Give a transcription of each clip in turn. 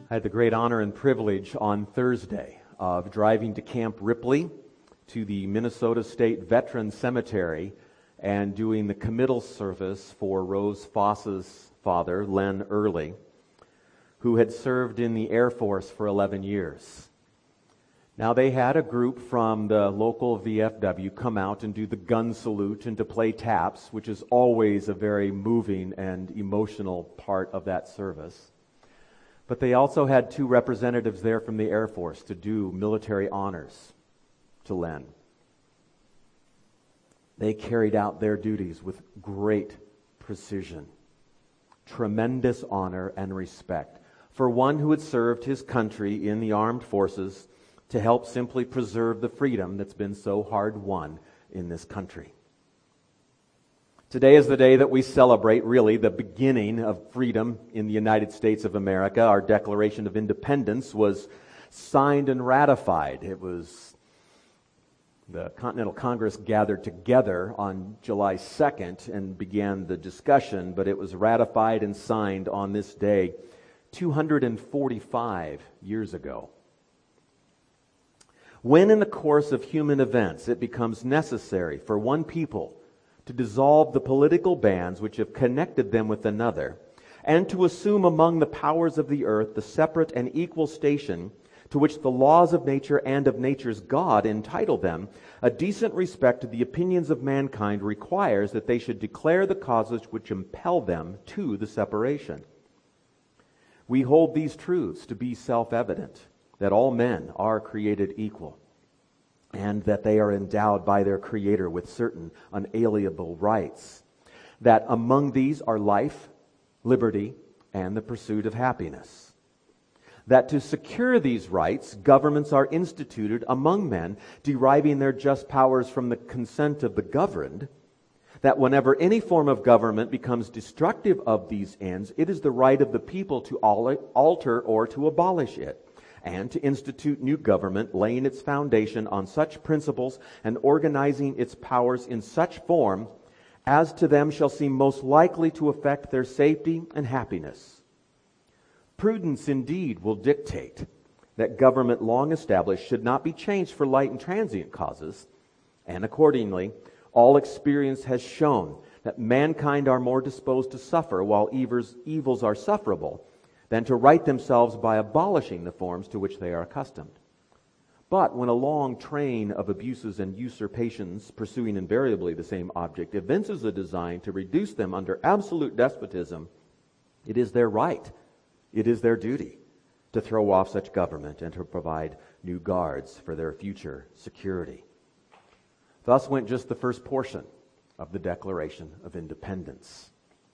I had the great honor and privilege on Thursday of driving to Camp Ripley, to the Minnesota State Veterans Cemetery, and doing the committal service for Rose Foss's father, Len Early, who had served in the Air Force for 11 years. Now, they had a group from the local VFW come out and do the gun salute and to play taps, which is always a very moving and emotional part of that service. But they also had two representatives there from the Air Force to do military honors to Len. They carried out their duties with great precision, tremendous honor and respect for one who had served his country in the armed forces to help simply preserve the freedom that's been so hard won in this country. Today is the day that we celebrate, really, the beginning of freedom in the United States of America. Our Declaration of Independence was signed and ratified. It was the Continental Congress gathered together on July 2nd and began the discussion, but it was ratified and signed on this day 245 years ago. When in the course of human events it becomes necessary for one people to dissolve the political bands which have connected them with another, and to assume among the powers of the earth the separate and equal station to which the laws of nature and of nature's God entitle them, a decent respect to the opinions of mankind requires that they should declare the causes which impel them to the separation. We hold these truths to be self-evident, that all men are created equal, and that they are endowed by their Creator with certain unalienable rights, that among these are life, liberty, and the pursuit of happiness. That to secure these rights, governments are instituted among men, deriving their just powers from the consent of the governed, that whenever any form of government becomes destructive of these ends, it is the right of the people to alter or to abolish it, and to institute new government, laying its foundation on such principles and organizing its powers in such form as to them shall seem most likely to affect their safety and happiness. Prudence indeed will dictate that government long established should not be changed for light and transient causes, and accordingly, all experience has shown that mankind are more disposed to suffer while evils are sufferable than to right themselves by abolishing the forms to which they are accustomed. But when a long train of abuses and usurpations, pursuing invariably the same object, evinces a design to reduce them under absolute despotism, it is their right, it is their duty to throw off such government and to provide new guards for their future security. Thus went just the first portion of the Declaration of Independence.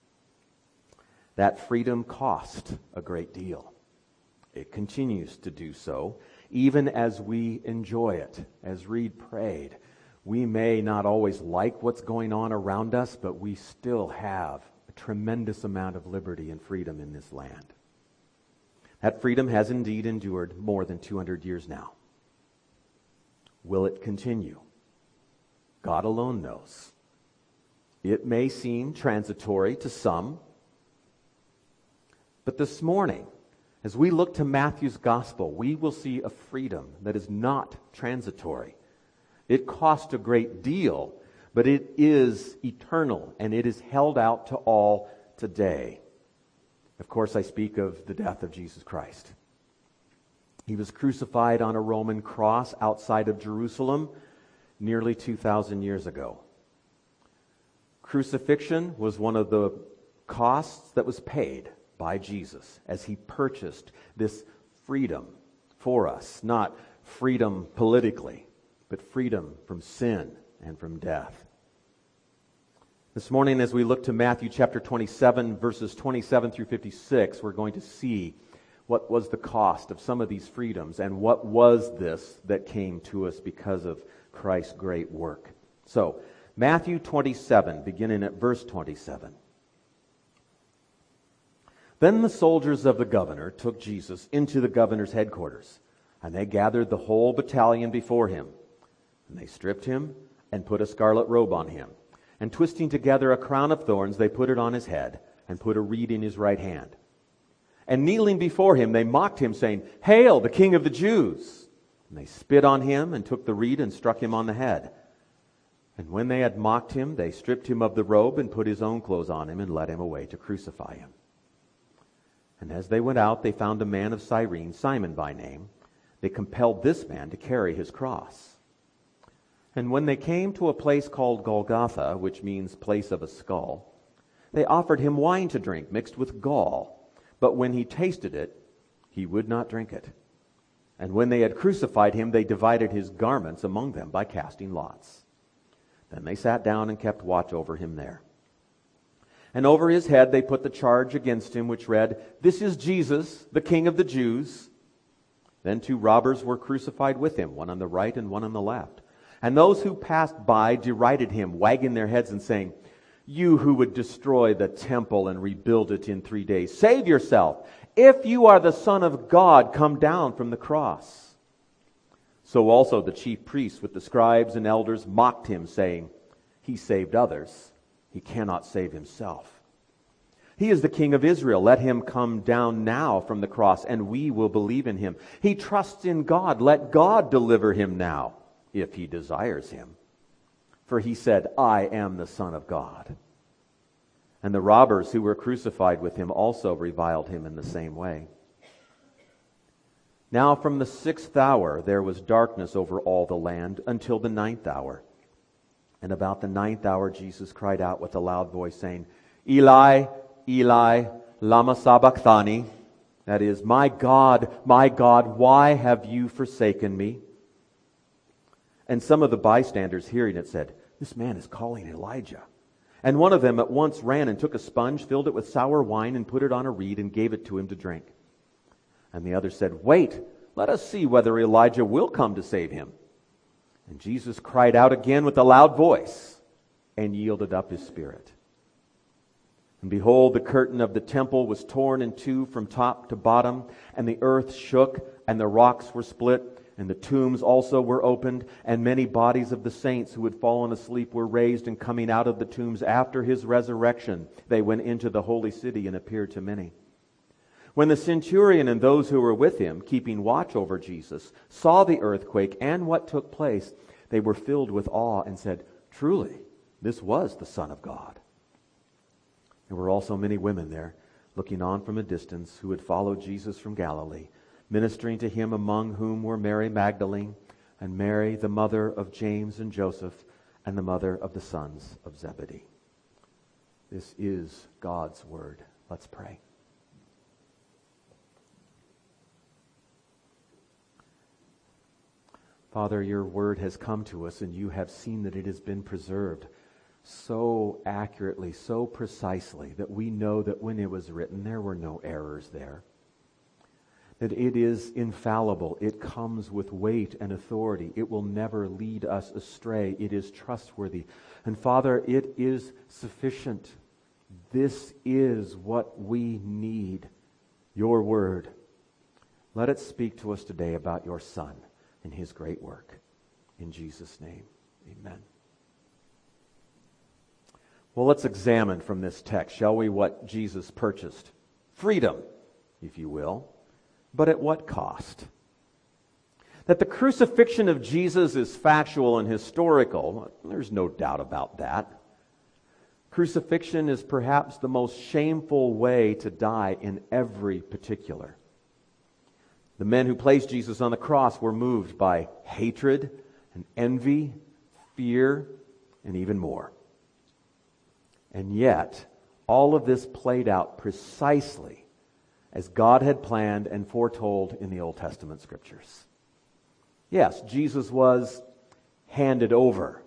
That freedom cost a great deal. It continues to do so, even as we enjoy it. As Reed prayed, we may not always like what's going on around us, but we still have a tremendous amount of liberty and freedom in this land. That freedom has indeed endured more than 200 years now. Will it continue? God alone knows. It may seem transitory to some, but this morning, as we look to Matthew's gospel, we will see a freedom that is not transitory. It cost a great deal, but it is eternal, and it is held out to all today. Of course, I speak of the death of Jesus Christ. He was crucified on a Roman cross outside of Jerusalem nearly 2,000 years ago. Crucifixion was one of the costs that was paid by Jesus as he purchased this freedom for us. Not freedom politically, but freedom from sin and from death. This morning, as we look to Matthew chapter 27, verses 27 through 56, we're going to see what was the cost of some of these freedoms and what was this that came to us because of Christ's great work. So, Matthew 27, beginning at verse 27. Then the soldiers of the governor took Jesus into the governor's headquarters, and they gathered the whole battalion before him. And they stripped him and put a scarlet robe on him. And twisting together a crown of thorns, they put it on his head and put a reed in his right hand. And kneeling before him, they mocked him, saying, "Hail, the King of the Jews!" And they spit on him and took the reed and struck him on the head. And when they had mocked him, they stripped him of the robe and put his own clothes on him and led him away to crucify him. And as they went out, they found a man of Cyrene, Simon by name. They compelled this man to carry his cross. And when they came to a place called Golgotha, which means place of a skull, they offered him wine to drink mixed with gall. But when he tasted it, he would not drink it. And when they had crucified him, they divided his garments among them by casting lots. Then they sat down and kept watch over him there. And over his head they put the charge against him, which read, "This is Jesus, the King of the Jews." Then 2 robbers were crucified with him, one on the right and one on the left. And those who passed by derided him, wagging their heads and saying, "You who would destroy the temple and rebuild it in 3 days, save yourself. If you are the Son of God, come down from the cross." So also the chief priests with the scribes and elders mocked him, saying, "He saved others. He cannot save himself. He is the King of Israel. Let him come down now from the cross, and we will believe in him. He trusts in God. Let God deliver him now, if he desires him. For he said, 'I am the Son of God.'" And the robbers who were crucified with him also reviled him in the same way. Now from the 6th hour there was darkness over all the land until the 9th hour. And about the 9th hour Jesus cried out with a loud voice, saying, "Eli, Eli, lama sabachthani?" That is, my God, why have you forsaken me?" And some of the bystanders hearing it said, "This man is calling Elijah." And one of them at once ran and took a sponge, filled it with sour wine, and put it on a reed, and gave it to him to drink. And the other said, "Wait, let us see whether Elijah will come to save him." And Jesus cried out again with a loud voice, and yielded up his spirit. And behold, the curtain of the temple was torn in two from top to bottom, and the earth shook, and the rocks were split, and the tombs also were opened, and many bodies of the saints who had fallen asleep were raised, and coming out of the tombs after his resurrection, they went into the holy city and appeared to many. When the centurion and those who were with him, keeping watch over Jesus, saw the earthquake and what took place, they were filled with awe and said, "Truly, this was the Son of God." There were also many women there, looking on from a distance, who had followed Jesus from Galilee, ministering to him, among whom were Mary Magdalene, and Mary, the mother of James and Joseph, and the mother of the sons of Zebedee. This is God's word. Let's pray. Father, your word has come to us, and you have seen that it has been preserved so accurately, so precisely, that we know that when it was written, there were no errors there. That it is infallible. It comes with weight and authority. It will never lead us astray. It is trustworthy. And Father, it is sufficient. This is what we need. Your word. Let it speak to us today about your Son and his great work. In Jesus' name, amen. Well, let's examine from this text, shall we, what Jesus purchased. Freedom, if you will. But at what cost? That the crucifixion of Jesus is factual and historical, there's no doubt about that. Crucifixion is perhaps the most shameful way to die in every particular. The men who placed Jesus on the cross were moved by hatred and envy, fear, and even more. And yet, all of this played out precisely as God had planned and foretold in the Old Testament scriptures. Yes, Jesus was handed over.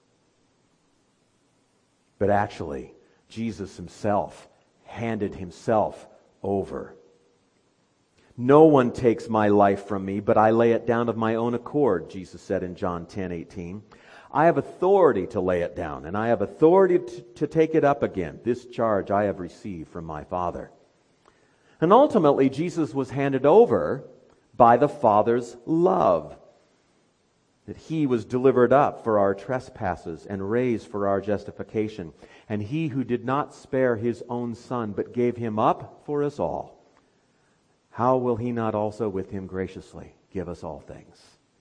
But actually, Jesus himself handed himself over. "No one takes my life from me, but I lay it down of my own accord," Jesus said in John 10:18. "I have authority to lay it down, and I have authority to take it up again. This charge I have received from my Father." And ultimately, Jesus was handed over by the Father's love. That he was delivered up for our trespasses and raised for our justification. And he who did not spare his own Son, but gave him up for us all, how will he not also with him graciously give us all things?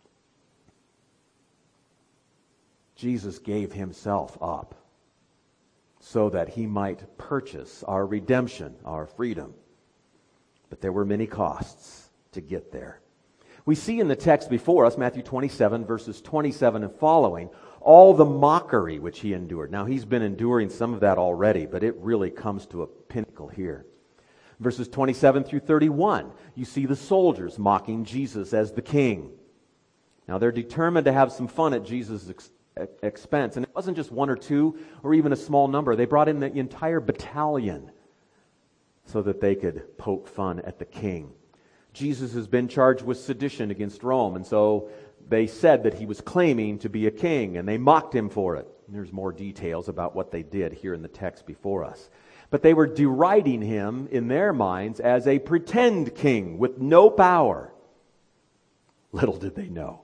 Jesus gave himself up so that he might purchase our redemption, our freedom. But there were many costs to get there. We see in the text before us, Matthew 27, verses 27 and following, all the mockery which he endured. Now, he's been enduring some of that already, but it really comes to a pinnacle here. Verses 27 through 31, you see the soldiers mocking Jesus as the king. Now, they're determined to have some fun at Jesus' expense. And it wasn't just one or two or even a small number. They brought in the entire battalion so that they could poke fun at the king. Jesus has been charged with sedition against Rome, and so they said that he was claiming to be a king, and they mocked him for it. And there's more details about what they did here in the text before us. But they were deriding him in their minds as a pretend king with no power. Little did they know.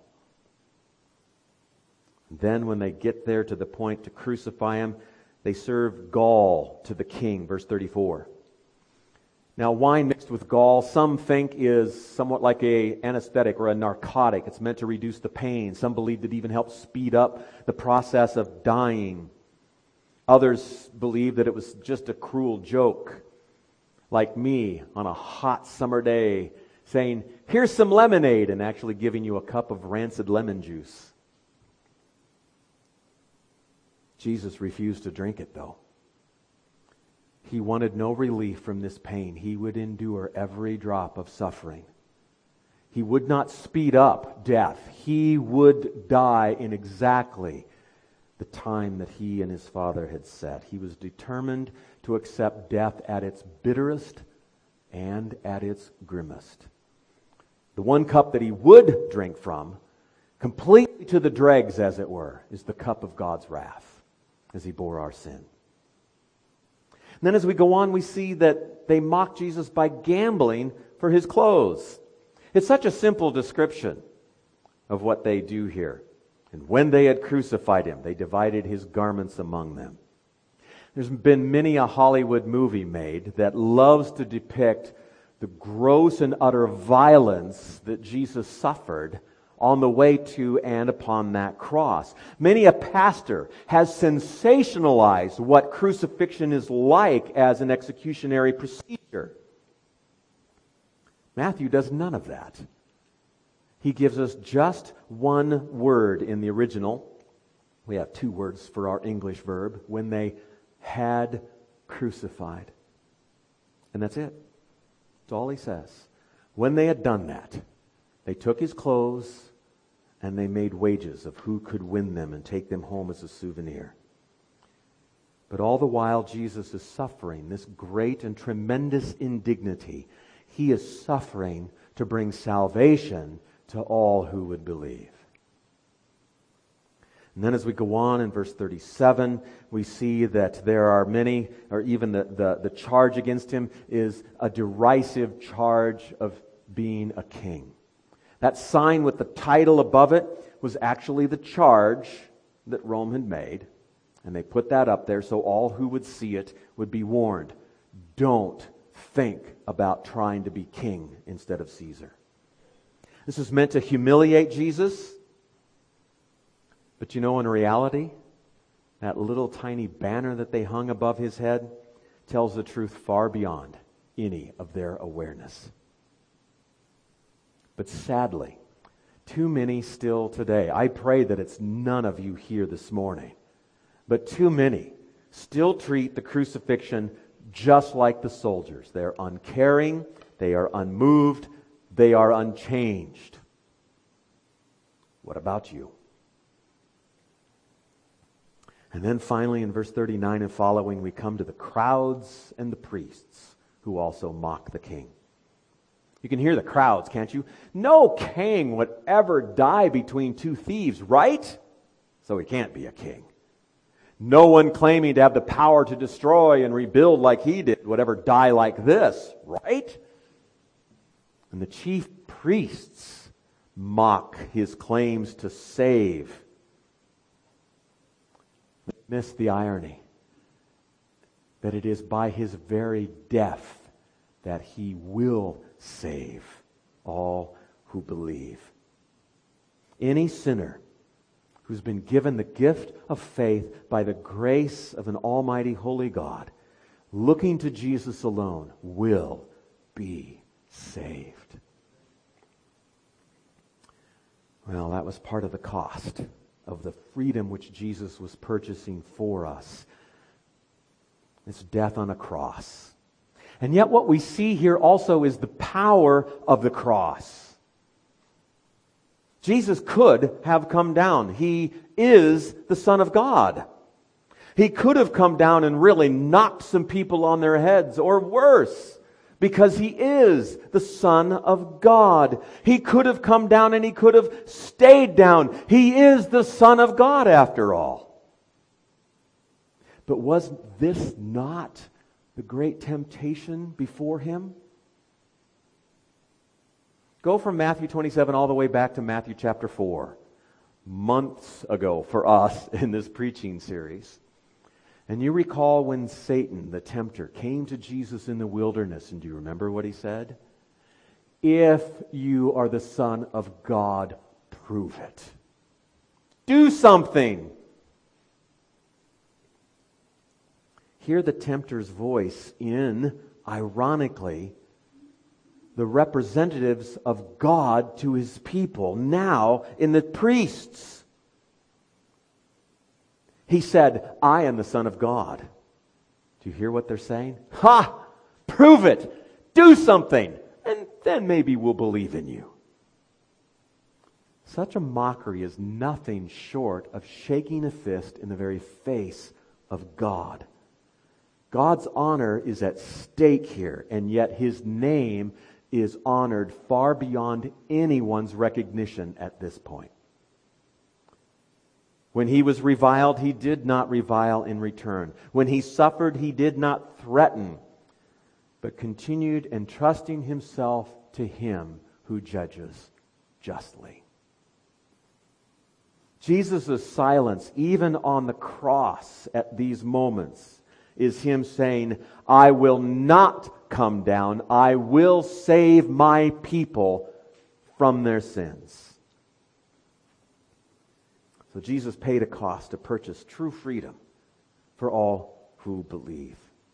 Then when they get there to the point to crucify him, they serve gall to the king, verse 34. Now, wine mixed with gall, some think is somewhat like an anesthetic or a narcotic. It's meant to reduce the pain. Some believe it even helps speed up the process of dying. Others believe that it was just a cruel joke, like me on a hot summer day saying, "Here's some lemonade," and actually giving you a cup of rancid lemon juice. Jesus refused to drink it, though. He wanted no relief from this pain. He would endure every drop of suffering. He would not speed up death. He would die in exactly the time that he and his Father had set. He was determined to accept death at its bitterest and at its grimmest. The one cup that he would drink from, completely to the dregs as it were, is the cup of God's wrath as he bore our sin. And then as we go on, we see that they mock Jesus by gambling for his clothes. It's such a simple description of what they do here. And when they had crucified him, they divided his garments among them. There's been many a Hollywood movie made that loves to depict the gross and utter violence that Jesus suffered on the way to and upon that cross. Many a pastor has sensationalized what crucifixion is like as an executionary procedure. Matthew does none of that. He gives us just one word in the original. We have two words for our English verb, when they had crucified. And that's it. That's all he says. When they had done that, they took his clothes and they made wages of who could win them and take them home as a souvenir. But all the while Jesus is suffering this great and tremendous indignity. He is suffering to bring salvation to all who would believe. And then as we go on in verse 37, we see that there are many, or even the charge against him is a derisive charge of being a king. That sign with the title above it was actually the charge that Rome had made. And they put that up there so all who would see it would be warned. Don't think about trying to be king instead of Caesar. This is meant to humiliate Jesus. But you know, in reality, that little tiny banner that they hung above his head tells the truth far beyond any of their awareness. But sadly, too many still today, I pray that it's none of you here this morning, but too many still treat the crucifixion just like the soldiers. They're uncaring, they are unmoved, they are unchanged. What about you? And then finally in verse 39 and following, we come to the crowds and the priests who also mock the king. You can hear the crowds, can't you? No king would ever die between two thieves, right? So he can't be a king. No one claiming to have the power to destroy and rebuild like he did would ever die like this, right? And the chief priests mock his claims to save. Miss the irony that it is by his very death that he will save all who believe. Any sinner who's been given the gift of faith by the grace of an almighty holy God, looking to Jesus alone, will be saved. Well, that was part of the cost of the freedom which Jesus was purchasing for us. It's death on a cross. And yet what we see here also is the power of the cross. Jesus could have come down. He is the Son of God. He could have come down and really knocked some people on their heads, or worse, because He is the Son of God. He could have come down and He could have stayed down. He is the Son of God after all. But was this not the great temptation before Him? Go from Matthew 27 all the way back to Matthew chapter 4, months ago for us in this preaching series. And you recall when Satan, the tempter, came to Jesus in the wilderness, and do you remember what he said? If you are the Son of God, prove it. Do something. Hear the tempter's voice in, ironically, the representatives of God to His people, now in the priests. He said, I am the Son of God. Do you hear what they're saying? Ha! Prove it! Do something! And then maybe we'll believe in you. Such a mockery is nothing short of shaking a fist in the very face of God. God's honor is at stake here, and yet His name is honored far beyond anyone's recognition at this point. When He was reviled, He did not revile in return. When He suffered, He did not threaten, but continued entrusting Himself to Him who judges justly. Jesus' silence, even on the cross at these moments, is Him saying, I will not come down. I will save my people from their sins. So Jesus paid a cost to purchase true freedom for all who believe.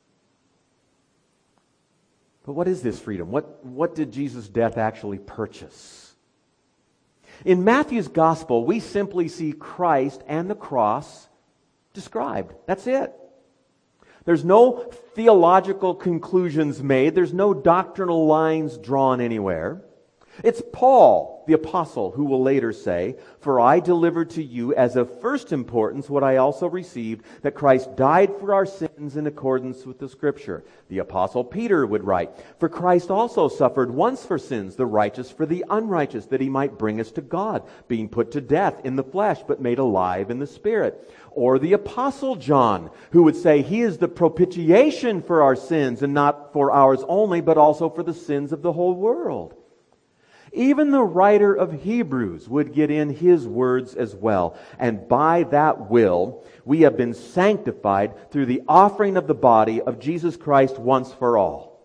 But what is this freedom? What did Jesus' death actually purchase? In Matthew's gospel, we simply see Christ and the cross described. That's it. There's no theological conclusions made. There's no doctrinal lines drawn anywhere. It's Paul, the apostle, who will later say, For I delivered to you as of first importance what I also received, that Christ died for our sins in accordance with the Scripture. The apostle Peter would write, For Christ also suffered once for sins, the righteous for the unrighteous, that He might bring us to God, being put to death in the flesh, but made alive in the Spirit. Or the apostle John, who would say, He is the propitiation for our sins, and not for ours only, but also for the sins of the whole world. Even the writer of Hebrews would get in his words as well. And by that will, we have been sanctified through the offering of the body of Jesus Christ once for all.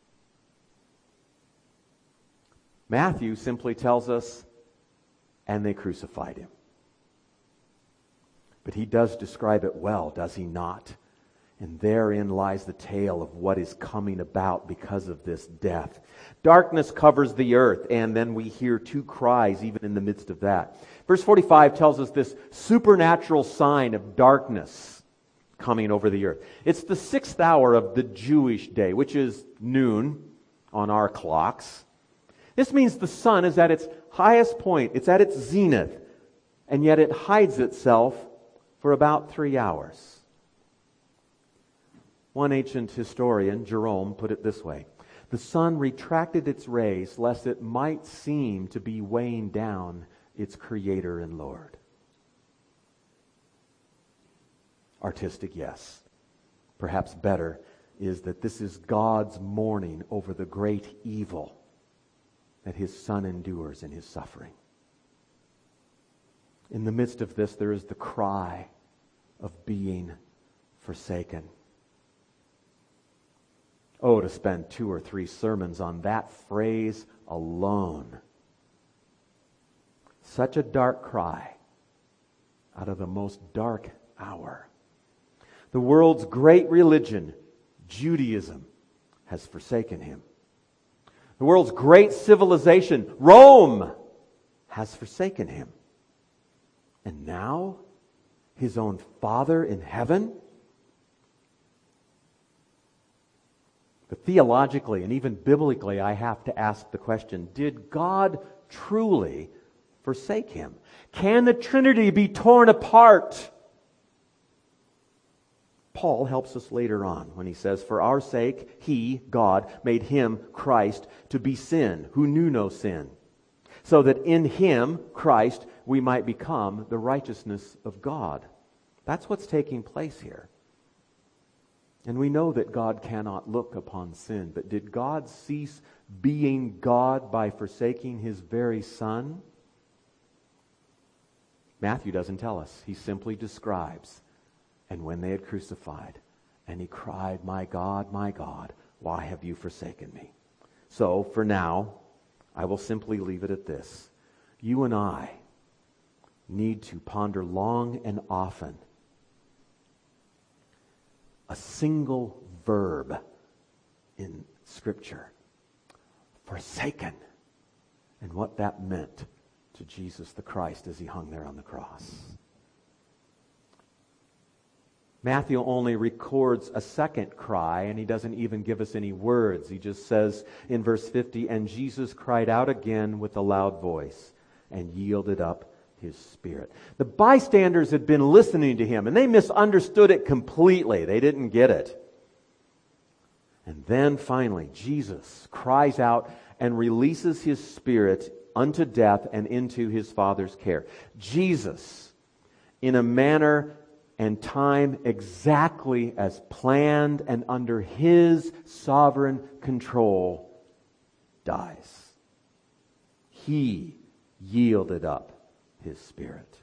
Matthew simply tells us, and they crucified Him. But he does describe it well, does he not? And therein lies the tale of what is coming about because of this death. Darkness covers the earth, and then we hear two cries even in the midst of that. Verse 45 tells us this supernatural sign of darkness coming over the earth. It's the 6th hour of the Jewish day, which is noon on our clocks. This means the sun is at its highest point. It's at its zenith, and yet it hides itself for about 3 hours. One ancient historian, Jerome, put it this way. The sun retracted its rays lest it might seem to be weighing down its Creator and Lord. Artistic, yes. Perhaps better is that this is God's mourning over the great evil that His Son endures in His suffering. In the midst of this, there is the cry of being forsaken. Oh, to spend 2 or 3 sermons on that phrase alone. Such a dark cry out of the most dark hour. The world's great religion, Judaism, has forsaken him. The world's great civilization, Rome, has forsaken him. And now, his own Father in heaven? But theologically and even biblically, I have to ask the question, did God truly forsake him? Can the Trinity be torn apart? Paul helps us later on when he says, "For our sake, he, God, made him, Christ, to be sin, who knew no sin, so that in him, Christ, we might become the righteousness of God." That's what's taking place here. And we know that God cannot look upon sin, but did God cease being God by forsaking his very Son? Matthew doesn't tell us. He simply describes, "And when they had crucified, and he cried, 'My God, why have you forsaken me?'" So, for now, I will simply leave it at this. You and I need to ponder long and often a single verb in Scripture, forsaken, and what that meant to Jesus the Christ as he hung there on the cross. Matthew only records a second cry, and he doesn't even give us any words. He just says in verse 50, "And Jesus cried out again with a loud voice and yielded up his spirit." The bystanders had been listening to him, and they misunderstood it completely. They didn't get it. And then finally, Jesus cries out and releases his spirit unto death and into his Father's care. Jesus, in a manner and time exactly as planned and under his sovereign control, dies. He yielded up his spirit.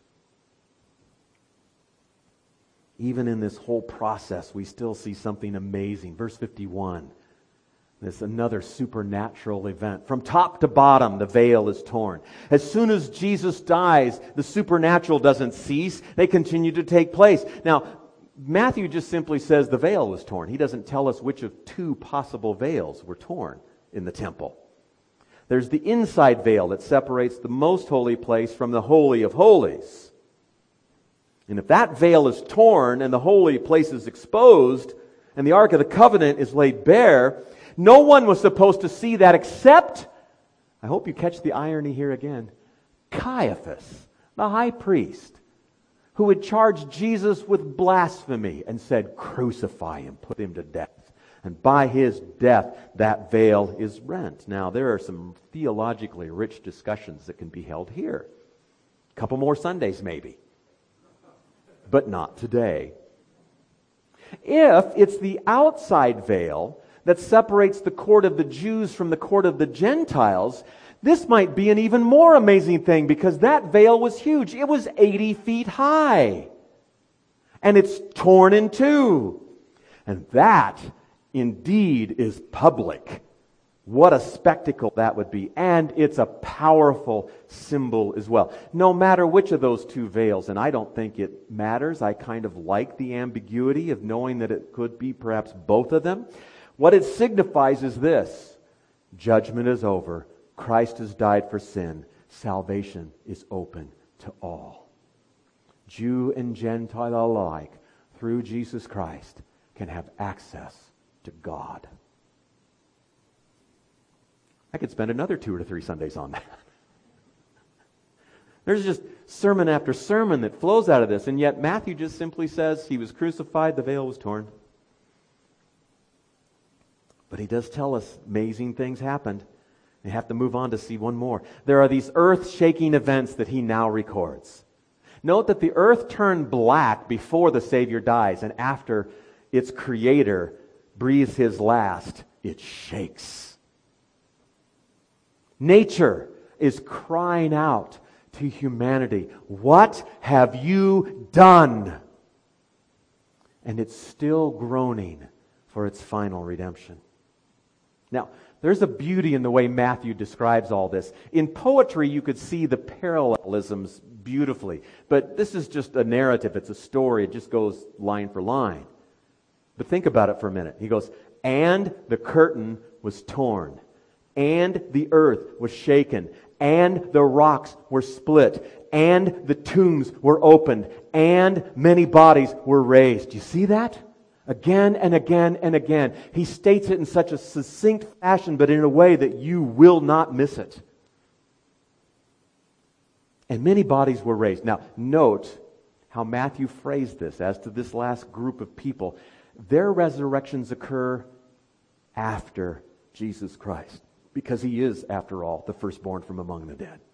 Even in this whole process, we still see something amazing. Verse 51. This is another supernatural event. From top to bottom, the veil is torn. As soon as Jesus dies, the supernatural doesn't cease. They continue to take place. Now, Matthew just simply says the veil was torn. He doesn't tell us which of 2 possible veils were torn in the temple. There's the inside veil that separates the most holy place from the Holy of Holies. And if that veil is torn and the holy place is exposed and the Ark of the Covenant is laid bare, no one was supposed to see that except, I hope you catch the irony here again, Caiaphas, the high priest, who had charged Jesus with blasphemy and said, "Crucify him, put him to death." And by his death, that veil is rent. Now, there are some theologically rich discussions that can be held here. A couple more Sundays, maybe. But not today. If it's the outside veil that separates the court of the Jews from the court of the Gentiles, this might be an even more amazing thing because that veil was huge. It was 80 feet high. And it's torn in 2. And that indeed is public. What a spectacle that would be. And it's a powerful symbol as well. No matter which of those 2 veils, and I don't think it matters. I kind of like the ambiguity of knowing that it could be perhaps both of them. What it signifies is this: judgment is over. Christ has died for sin. Salvation is open to all. Jew and Gentile alike, through Jesus Christ, can have access to God. I could spend another 2 or 3 Sundays on that. There's just sermon after sermon that flows out of this, and yet Matthew just simply says he was crucified, the veil was torn. But he does tell us amazing things happened. We have to move on to see one more. There are these earth-shaking events that he now records. Note that the earth turned black before the Savior dies, and after its creator breathes his last, it shakes. Nature is crying out to humanity, "What have you done?" And it's still groaning for its final redemption. Now, there's a beauty in the way Matthew describes all this. In poetry, you could see the parallelisms beautifully. But this is just a narrative. It's a story. It just goes line for line. But think about it for a minute. He goes, and the curtain was torn, and the earth was shaken, and the rocks were split, and the tombs were opened, and many bodies were raised. Do you see that? Again and again and again. He states it in such a succinct fashion, but in a way that you will not miss it. And many bodies were raised. Now, note how Matthew phrased this as to this last group of people. Their resurrections occur after Jesus Christ, because He is, after all, the firstborn from among the dead.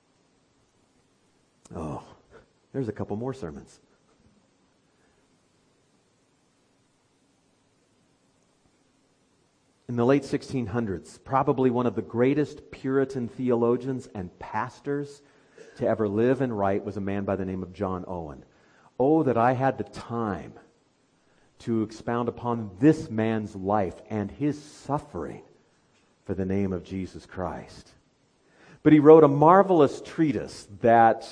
Oh, there's a couple more sermons. In the late 1600s, probably one of the greatest Puritan theologians and pastors to ever live and write was a man by the name of John Owen. Oh, that I had the time to expound upon this man's life and his suffering for the name of Jesus Christ. But he wrote a marvelous treatise that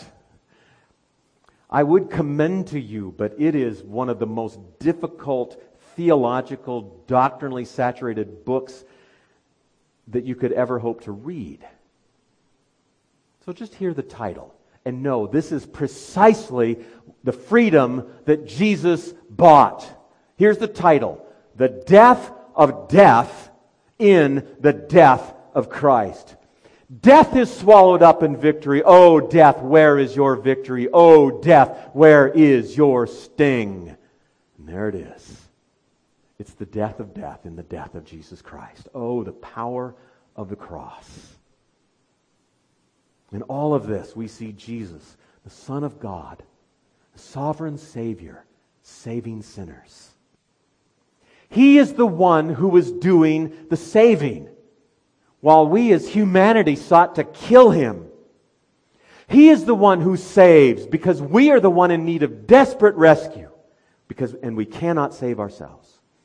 I would commend to you, but it is one of the most difficult theological, doctrinally saturated books that you could ever hope to read. So just hear the title and know this is precisely the freedom that Jesus bought. Here's the title: The Death of Death in the Death of Christ. Death is swallowed up in victory. Oh, death, where is your victory? Oh, death, where is your sting? And there it is. It's the death of death in the death of Jesus Christ. Oh, the power of the cross. In all of this, we see Jesus, the Son of God, the sovereign Savior, saving sinners. He is the one who is doing the saving, while we as humanity sought to kill Him. He is the one who saves, because we are the one in need of desperate rescue, and we cannot save ourselves.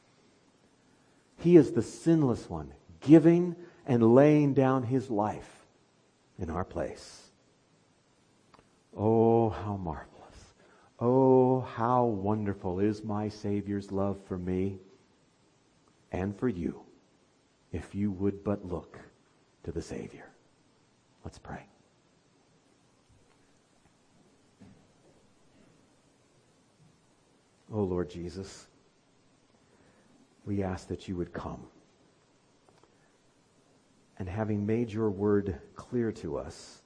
He is the sinless one, giving and laying down His life in our place. Oh, how marvelous. Oh, how wonderful is my Savior's love for me and for you, if you would but look to the Savior. Let's pray. Oh, Lord Jesus, we ask that you would come. And having made your word clear to us,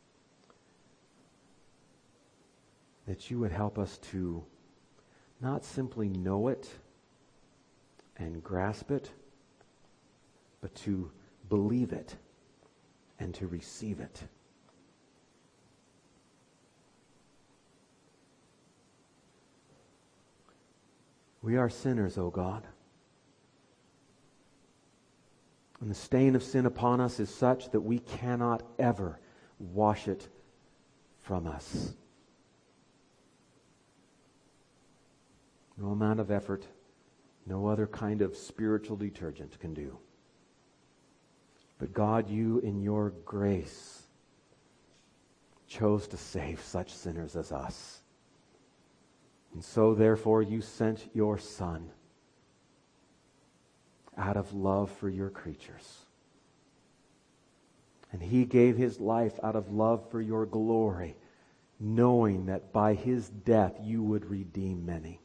that you would help us to not simply know it and grasp it, but to believe it and to receive it. We are sinners, O God. And the stain of sin upon us is such that we cannot ever wash it from us. No amount of effort, no other kind of spiritual detergent can do. But God, you in your grace chose to save such sinners as us. And so therefore you sent your Son out of love for your creatures. And He gave His life out of love for your glory, knowing that by His death you would redeem many.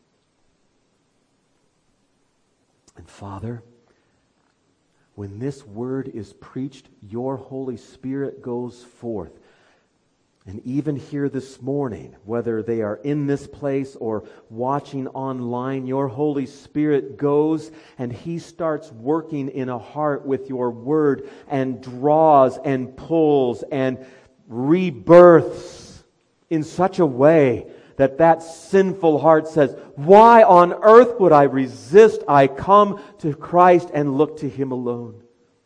And Father, when this word is preached, your Holy Spirit goes forth. And even here this morning, whether they are in this place or watching online, your Holy Spirit goes and He starts working in a heart with your word and draws and pulls and rebirths in such a way that that sinful heart says, why on earth would I resist? I come to Christ and look to Him alone.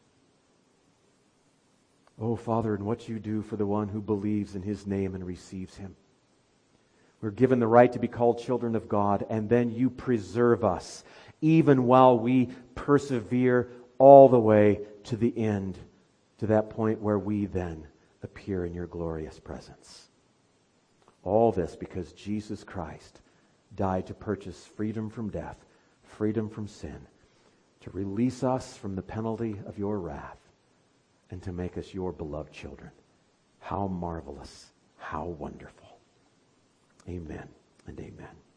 Oh, Father, and what you do for the one who believes in His name and receives Him. We're given the right to be called children of God, and then you preserve us, even while we persevere all the way to the end, to that point where we then appear in your glorious presence. All this because Jesus Christ died to purchase freedom from death, freedom from sin, to release us from the penalty of your wrath, and to make us your beloved children. How marvelous, how wonderful. Amen and amen.